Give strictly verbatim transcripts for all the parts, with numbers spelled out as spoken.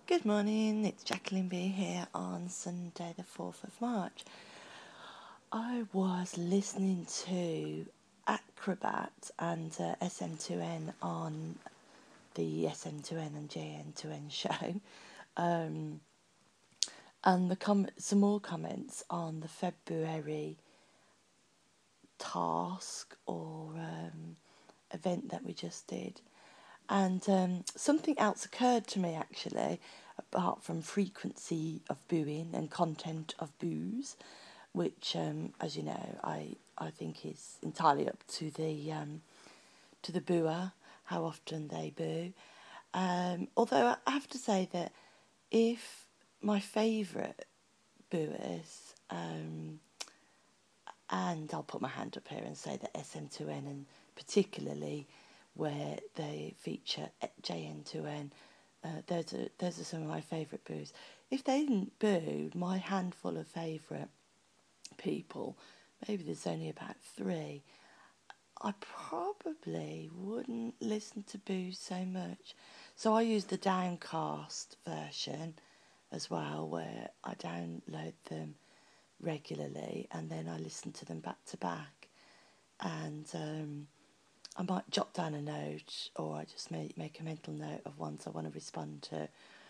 Good morning, it's Jacqueline B here on Sunday the fourth of March. I was listening to Acrobat and uh, S M two N on the S M two N and J N two N show, um, and the com- some more comments on the February task or um, event that we just did. And um, something else occurred to me, actually, apart from frequency of booing and content of boos, which, um, as you know, I, I think is entirely up to the um, to the booer, how often they boo. Um, although I have to say that if my favourite booers, um, and I'll put my hand up here and say that S M two N, and particularly where they feature J N two N, uh, those are those are some of my favourite boos. If they didn't boo my handful of favourite people, maybe there's only about three, I probably wouldn't listen to boos so much. So I use the Downcast version as well, where I download them regularly and then I listen to them back to back, and um, I might jot down a note, or I just make, make a mental note of ones I want to respond to.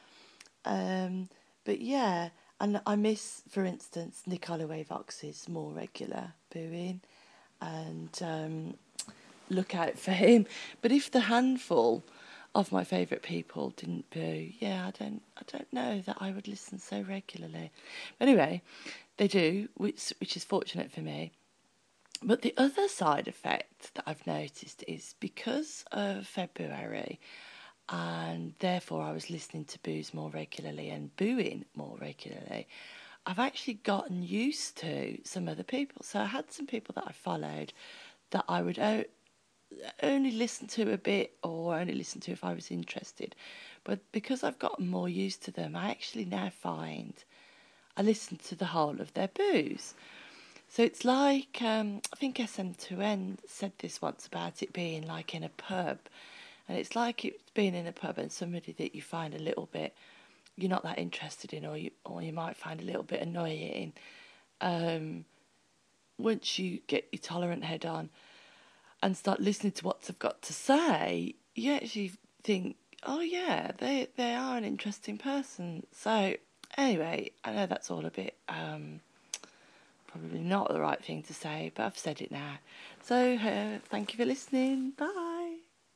Um, but yeah, and I miss, for instance, Nick Holloway Vox's more regular booing, and um, look out for him. But if the handful of my favourite people didn't boo, yeah, I don't, I don't know that I would listen so regularly. But anyway, they do, which which is fortunate for me. But the other side effect that I've noticed is because of February, and therefore I was listening to boos more regularly and booing more regularly, I've actually gotten used to some other people. So I had some people that I followed that I would o- only listen to a bit, or only listen to if I was interested. But because I've gotten more used to them, I actually now find I listen to the whole of their boos. So it's like, um, I think S M two N said this once about it being like in a pub. And it's like it's being in a pub and somebody that you find a little bit, you're not that interested in, or you or you might find a little bit annoying. Um, once you get your tolerant head on and start listening to what they've got to say, you actually think, oh yeah, they, they are an interesting person. So anyway, I know that's all a bit... Um, probably not the right thing to say, but I've said it now. So uh, thank you for listening. Bye.